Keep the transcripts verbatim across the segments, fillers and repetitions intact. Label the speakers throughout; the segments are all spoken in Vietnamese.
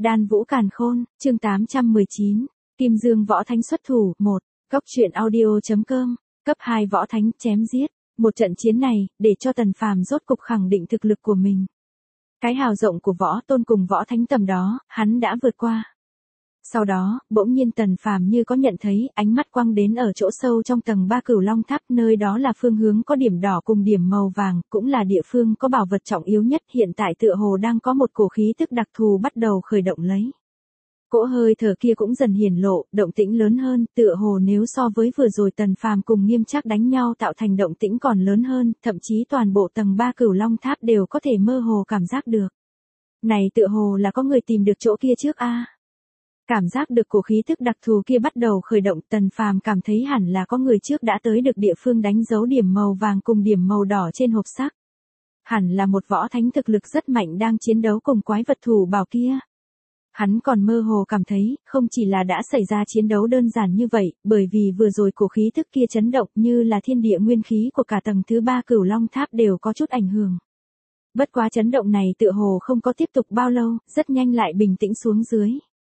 Speaker 1: Đan Vũ Càn Khôn, chương tám trăm mười chín, Kim Dương Võ Thánh xuất thủ, một, Góc truyện audio.com, cấp hai Võ Thánh chém giết. Một trận chiến này, để cho Tần Phàm rốt cục khẳng định thực lực của mình. Cái hào rộng của Võ Tôn cùng Võ Thánh tầm đó, hắn đã vượt qua. Sau đó, bỗng nhiên Tần Phàm như có nhận thấy, ánh mắt quăng đến ở chỗ sâu trong tầng ba Cửu Long Tháp, nơi đó là phương hướng có điểm đỏ cùng điểm màu vàng, cũng là địa phương có bảo vật trọng yếu nhất, hiện tại tựa hồ đang có một cổ khí tức đặc thù bắt đầu khởi động lấy. Cỗ hơi thở kia cũng dần hiển lộ, động tĩnh lớn hơn, tựa hồ nếu so với vừa rồi Tần Phàm cùng Nghiêm Trác đánh nhau tạo thành động tĩnh còn lớn hơn, thậm chí toàn bộ tầng ba Cửu Long Tháp đều có thể mơ hồ cảm giác được. Này tựa hồ là có người tìm được chỗ kia trước a. Cảm giác được cổ khí tức đặc thù kia bắt đầu khởi động, Tần Phàm cảm thấy hẳn là có người trước đã tới được địa phương đánh dấu điểm màu vàng cùng điểm màu đỏ trên hộp sắc. Hẳn là một võ thánh thực lực rất mạnh đang chiến đấu cùng quái vật thủ bảo kia. Hắn còn mơ hồ cảm thấy, không chỉ là đã xảy ra chiến đấu đơn giản như vậy, bởi vì vừa rồi cổ khí tức kia chấn động như là thiên địa nguyên khí của cả tầng thứ ba Cửu Long Tháp đều có chút ảnh hưởng. Bất quá chấn động này tựa hồ không có tiếp tục bao lâu, rất nhanh lại bình tĩnh xuống dưới.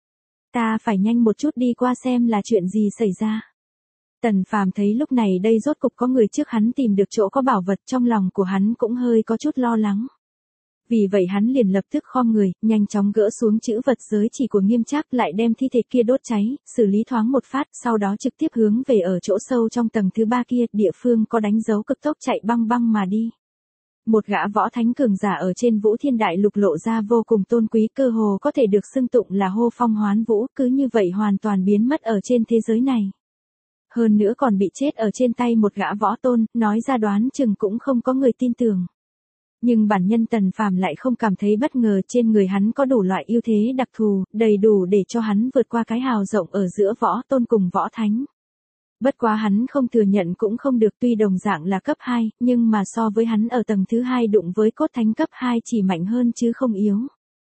Speaker 1: Ta phải nhanh một chút đi qua xem là chuyện gì xảy ra. Tần Phàm thấy lúc này đây rốt cục có người trước hắn tìm được chỗ có bảo vật, trong lòng của hắn cũng hơi có chút lo lắng. Vì vậy hắn liền lập tức khom người, nhanh chóng gỡ xuống chữ vật giới chỉ của Nghiêm Trác, lại đem thi thể kia đốt cháy, xử lý thoáng một phát, sau đó trực tiếp hướng về ở chỗ sâu trong tầng thứ ba kia, địa phương có đánh dấu cực tốc chạy băng băng mà đi. Một gã võ thánh cường giả ở trên Vũ Thiên Đại Lục lộ ra vô cùng tôn quý, cơ hồ có thể được xưng tụng là hô phong hoán vũ, cứ như vậy hoàn toàn biến mất ở trên thế giới này. Hơn nữa còn bị chết ở trên tay một gã võ tôn, nói ra đoán chừng cũng không có người tin tưởng. Nhưng bản nhân Tần Phàm lại không cảm thấy bất ngờ, trên người hắn có đủ loại ưu thế đặc thù, đầy đủ để cho hắn vượt qua cái hào rộng ở giữa võ tôn cùng võ thánh. Bất quá hắn không thừa nhận cũng không được, tuy đồng dạng là cấp hai, nhưng mà so với hắn ở tầng thứ hai đụng với cốt thánh cấp hai chỉ mạnh hơn chứ không yếu.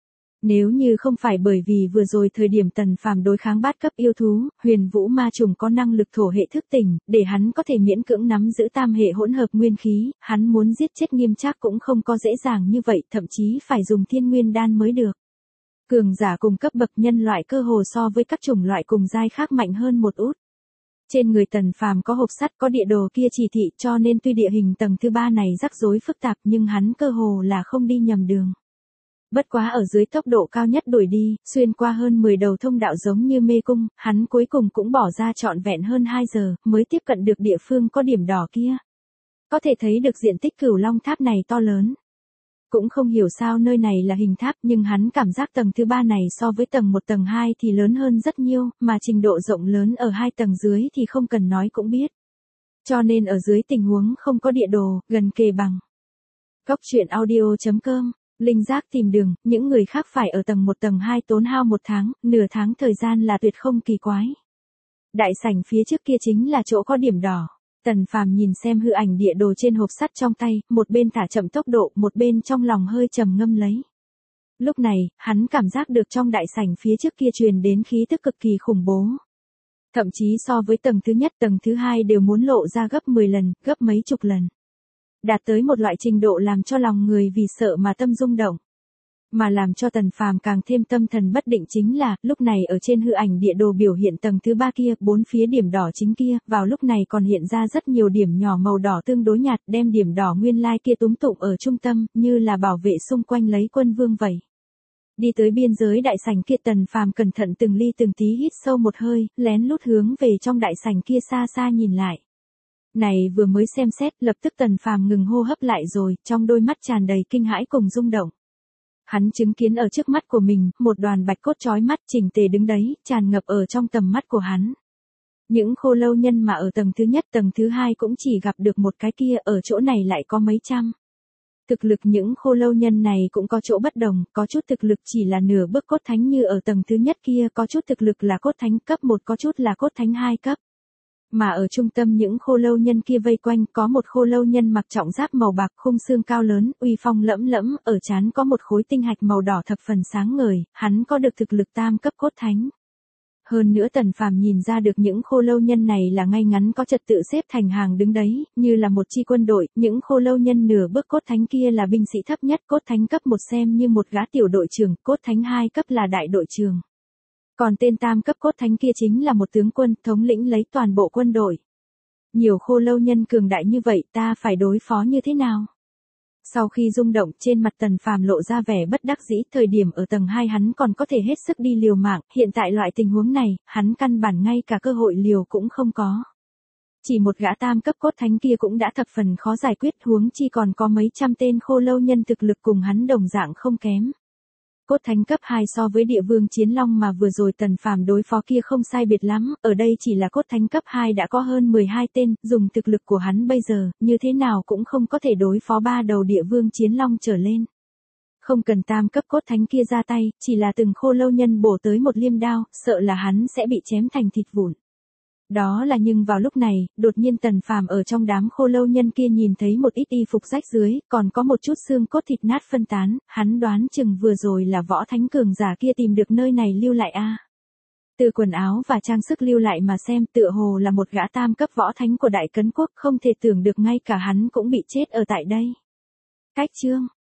Speaker 1: Nếu như không phải bởi vì vừa rồi thời điểm Tần Phàm đối kháng bát cấp yêu thú, Huyền Vũ Ma Trùng có năng lực thổ hệ thức tỉnh, để hắn có thể miễn cưỡng nắm giữ tam hệ hỗn hợp nguyên khí, hắn muốn giết chết Nghiêm Trác cũng không có dễ dàng như vậy, thậm chí phải dùng Thiên Nguyên Đan mới được. Cường giả cùng cấp bậc nhân loại cơ hồ so với các chủng loại cùng giai khác mạnh hơn một út. Trên người Tần Phàm có hộp sắt, có địa đồ kia chỉ thị, cho nên tuy địa hình tầng thứ ba này rắc rối phức tạp nhưng hắn cơ hồ là không đi nhầm đường. Bất quá ở dưới tốc độ cao nhất đuổi đi, xuyên qua hơn mười đầu thông đạo giống như mê cung, hắn cuối cùng cũng bỏ ra trọn vẹn hơn hai giờ, mới tiếp cận được địa phương có điểm đỏ kia. Có thể thấy được diện tích Cửu Long Tháp này to lớn. Cũng không hiểu sao nơi này là hình tháp, nhưng hắn cảm giác tầng thứ ba này so với tầng một tầng hai thì lớn hơn rất nhiều, mà trình độ rộng lớn ở hai tầng dưới thì không cần nói cũng biết. Cho nên ở dưới tình huống không có địa đồ, gần kề bằng. Góc truyện audio.com, linh giác tìm đường, những người khác phải ở tầng một tầng hai tốn hao một tháng, nửa tháng thời gian là tuyệt không kỳ quái. Đại sảnh phía trước kia chính là chỗ có điểm đỏ. Tần Phàm nhìn xem hư ảnh địa đồ trên hộp sắt trong tay, một bên thả chậm tốc độ, một bên trong lòng hơi trầm ngâm lấy. Lúc này, hắn cảm giác được trong đại sảnh phía trước kia truyền đến khí tức cực kỳ khủng bố. Thậm chí so với tầng thứ nhất, tầng thứ hai đều muốn lộ ra gấp mười lần, gấp mấy chục lần. Đạt tới một loại trình độ làm cho lòng người vì sợ mà tâm rung động. Mà làm cho Tần Phàm càng thêm tâm thần bất định chính là, lúc này ở trên hư ảnh địa đồ biểu hiện tầng thứ ba kia, bốn phía điểm đỏ chính kia, vào lúc này còn hiện ra rất nhiều điểm nhỏ màu đỏ tương đối nhạt, đem điểm đỏ nguyên lai kia túm tụng ở trung tâm, như là bảo vệ xung quanh lấy quân vương vậy. Đi tới biên giới đại sảnh kia, Tần Phàm cẩn thận từng ly từng tí hít sâu một hơi, lén lút hướng về trong đại sảnh kia xa xa nhìn lại. Này vừa mới xem xét, lập tức Tần Phàm ngừng hô hấp lại rồi, trong đôi mắt tràn đầy kinh hãi cùng rung động. Hắn chứng kiến ở trước mắt của mình, một đoàn bạch cốt chói mắt chỉnh tề đứng đấy, tràn ngập ở trong tầm mắt của hắn. Những khô lâu nhân mà ở tầng thứ nhất, tầng thứ hai cũng chỉ gặp được một cái kia, ở chỗ này lại có mấy trăm. Thực lực những khô lâu nhân này cũng có chỗ bất đồng, có chút thực lực chỉ là nửa bước cốt thánh như ở tầng thứ nhất kia, có chút thực lực là cốt thánh cấp một, có chút là cốt thánh hai cấp. Mà ở trung tâm những khô lâu nhân kia vây quanh, có một khô lâu nhân mặc trọng giáp màu bạc, khung xương cao lớn, uy phong lẫm lẫm, ở trán có một khối tinh hạch màu đỏ thập phần sáng ngời, hắn có được thực lực tam cấp cốt thánh. Hơn nữa Tần Phàm nhìn ra được những khô lâu nhân này là ngay ngắn có trật tự xếp thành hàng đứng đấy, như là một chi quân đội, những khô lâu nhân nửa bước cốt thánh kia là binh sĩ thấp nhất, cốt thánh cấp một xem như một gã tiểu đội trưởng, cốt thánh hai cấp là đại đội trưởng. Còn tên tam cấp cốt thánh kia chính là một tướng quân, thống lĩnh lấy toàn bộ quân đội. Nhiều khô lâu nhân cường đại như vậy ta phải đối phó như thế nào? Sau khi rung động trên mặt Tần Phàm lộ ra vẻ bất đắc dĩ, thời điểm ở tầng hai hắn còn có thể hết sức đi liều mạng, hiện tại loại tình huống này, hắn căn bản ngay cả cơ hội liều cũng không có. Chỉ một gã tam cấp cốt thánh kia cũng đã thập phần khó giải quyết, huống chi còn có mấy trăm tên khô lâu nhân thực lực cùng hắn đồng dạng không kém. Cốt thánh cấp hai so với địa vương chiến long mà vừa rồi Tần Phàm đối phó kia không sai biệt lắm, ở đây chỉ là cốt thánh cấp hai đã có hơn mười hai tên, dùng thực lực của hắn bây giờ, như thế nào cũng không có thể đối phó ba đầu địa vương chiến long trở lên. Không cần tam cấp cốt thánh kia ra tay, chỉ là từng khô lâu nhân bổ tới một liêm đao, sợ là hắn sẽ bị chém thành thịt vụn. Đó là nhưng vào lúc này, đột nhiên Tần Phàm ở trong đám khô lâu nhân kia nhìn thấy một ít y phục rách dưới, còn có một chút xương cốt thịt nát phân tán, hắn đoán chừng vừa rồi là võ thánh cường giả kia tìm được nơi này lưu lại a. Từ quần áo và trang sức lưu lại mà xem, tựa hồ là một gã tam cấp võ thánh của Đại Cấn Quốc, không thể tưởng được ngay cả hắn cũng bị chết ở tại đây. Cách chương